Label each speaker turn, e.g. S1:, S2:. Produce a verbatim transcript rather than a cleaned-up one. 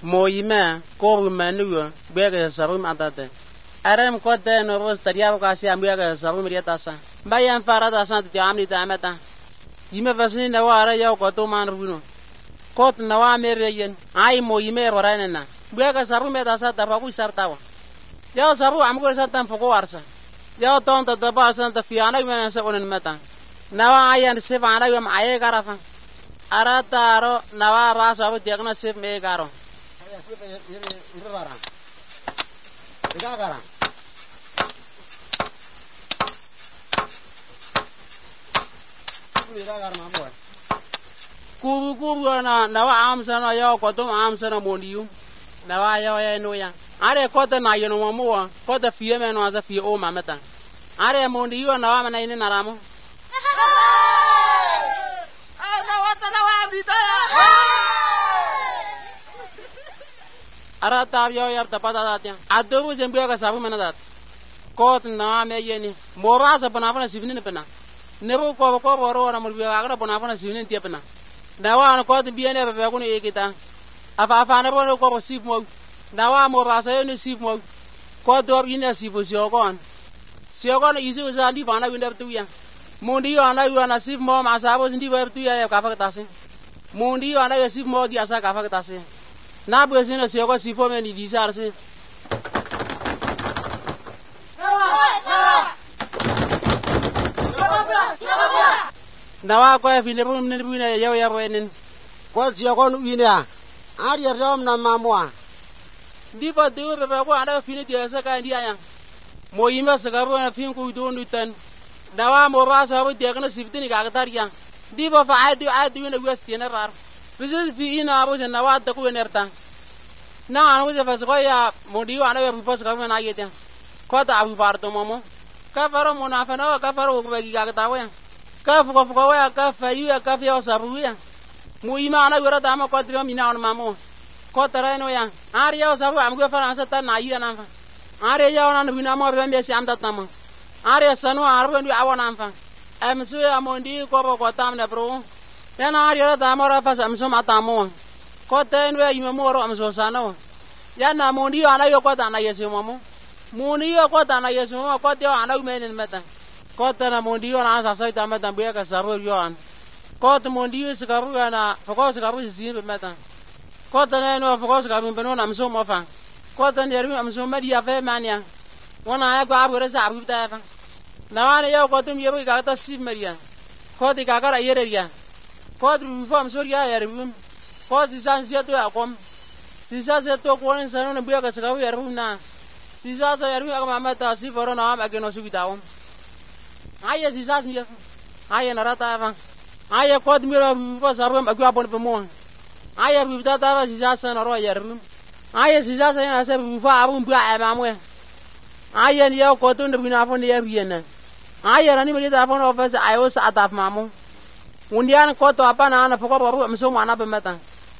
S1: moyime ko menu bege sarum atate aram ko te no ros taria ko asia bege sarum riatasa bayan farada sant jamni tamata yime vasini na wara yo ko to man runo kot na wa mere yen ai moyime roranena bege sarum metasa ta babu sartawa yo saru amgo santam foko warsa yo tonta da ba santa fiana mena sa onen meta nawa ayan se vana yam aye garafa arataro nawa ba sabu tegna se me garo kubu kubu na nawa amsana yo kotum amsana moniu nawa yo ya noya are kota na yeno mamuwa kota fiye me no aza fiye o mameta are moniu nawa mana ine naramo ah nawa nawa bitaya ara tabyo yar tapata datya adobu zembyo ka sabu manadat kot na me yeni mora sa panapana sivini ne pena nebo ko ko boro na mulbi agara panapana sivini tie pena dawa na kot biene be ko ne ekita afa afa na bono ko sip mo dawa mora sa ne sip mo ko do yine sifu siogon siogon isu sa ndi bana winda tuya mundi yo ana yo na sip mo ma sabo ndi be tuya ka fa tasi mundi yo ana yo sip mo di asa ka fa tasi na bwesina siyoko sifo me ni disarse nawa ko e fine bum ne bune yew yew enin
S2: ko siyoko nu ina ari rom na mamwa
S1: ndi ba de be ko ada fine di asa ka ndi aya mo yima saka bo na fin ko do nu tan nawa mo ba sa bo de kana sifti ni ka tar ya ndi ba fa adu adu ne westi na rar bisis fi ina abo na wa ta ku enerta na anu se fas ko ya modi wa na be fas ka na yete ko ta abu farto momo ka faro mona fa na ka faro ko be ga ta wa ka fu ko fu ko ya ka fa yu ya ka fi o sabu ya mu ima na yora ta ma ko tri mi na on mamo ko tara no ya ari ya sabu am ko fa na sa ta na yu na fa ari ya na bi na mo be me si am ta ta mo ari sanu arbo ndi awona fa am su ya mondi ko ko tam na bro ya na ari ya ta mo ra fa sam so mata mo ko ten we yime mo ro am so sano ya na mondi ana yo ko ta na yesu mo mondi yo ko ta na yesu mo ko te ana u menen meta ko ta na mondi yo na sa sa ta meta be ka saro yo an ko te mondi yo se ka ru na fo ko se ka ru si be meta ko ta na no fo ko se ka be no na am so mo fa ko ta ne ru am so ma dia fe mania wona ya ko abu re sa abu ta fa na wa ne yo ko tum yo ka ta si maria ko ti ka ka ra yere ya ko ru fo am so ya ya ru ko ti san sia to akom ti sa se to ko ne sano ne buya ka saka wi aru na ti sa sa yaru ka mama ta si foro na ma ke no su bitawo aye si sa mi aye na rata va aye ko ti mi ro fo sa ro ma ku abon pe mo aye bi ta ta va si sa sa na ro yaru aye si sa sa na se bu fa abu bu a ma mo aye ni yo ko to ne bi na fo ne ya bi na aye na ni mi ta fo no fa sa ayo sa ta ma mo undian ko to apa na na fo ko ro mi so ma na be meta